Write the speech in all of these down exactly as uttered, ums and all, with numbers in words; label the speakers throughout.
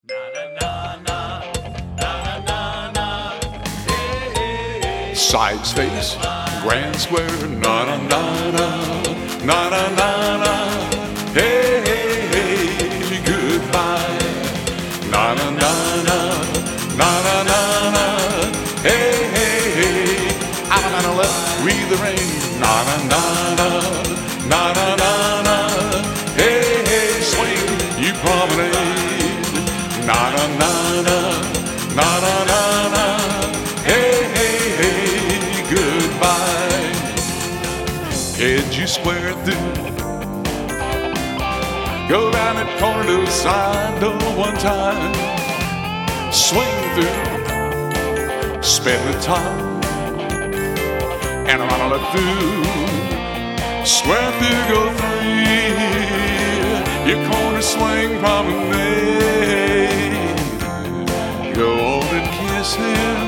Speaker 1: Side space, grand square, na na na na, na na na na. Hey, hey, hey, goodbye. Na na na na, na na na na. Hey, hey, hey, I'm gonna let read the rain. Na na na na, na na na na. Hey, hey, swing, you promenade. Na na na na, na na na na. Hey, hey, hey, goodbye. Head you square through. Go down that corner to the side door one time. Swing through, spin the top, and I'm gonna let through. Square through, go three. Your corner swing promenade. Go on and kiss him.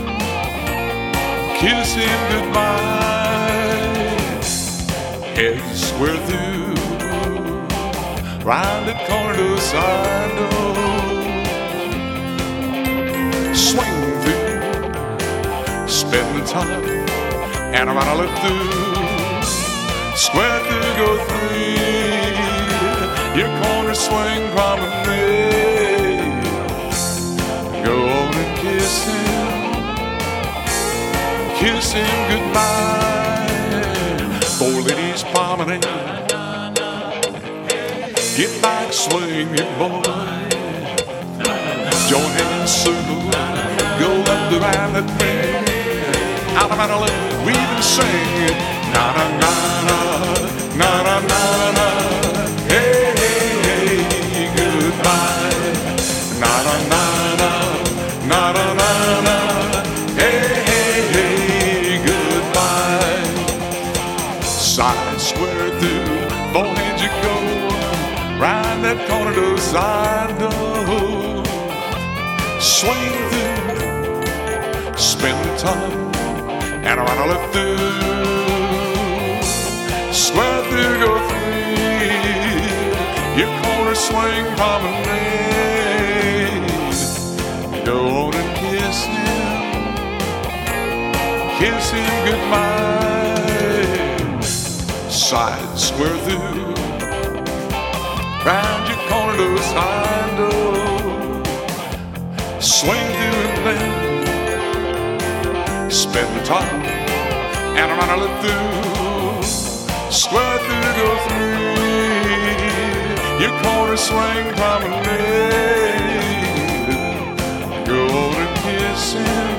Speaker 1: Kiss him goodbye. Head square through, round the corner to the side door. Swing through, spin the top, and I'm gonna let through. Square through, go three. Your corner swing promenade. Go on and kiss him. Kiss him goodbye. Four ladies promenade. Get back, swing it, boy. Join hands, circle, go up the round that thing. Out of my lip, we even sing. Na na na na, na na na na. Hey, hey, hey, goodbye. Na na na na, na na na na. Hey, hey, hey, goodbye. Side square through, four hands you go. Round that corner to the side door. Swing through, spin the top, and around I let through. Square through, go three. Your corner swing promenade. Go on and kiss him. Kiss him goodbye. Side square through. Round your corner to the side door. Swing through and then spin the top, and around I let through. Square through, go three. Your corner swing promenade. Go on and kiss him.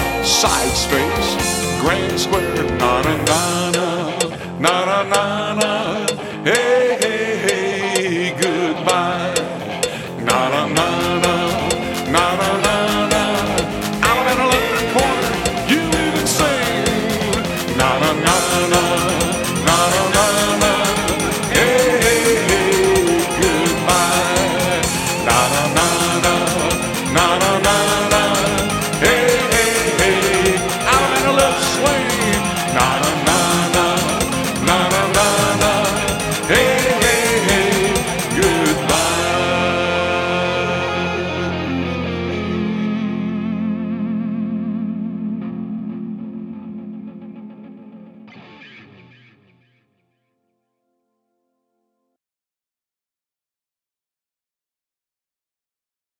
Speaker 1: Side space, grand square, na na na na, na na na na.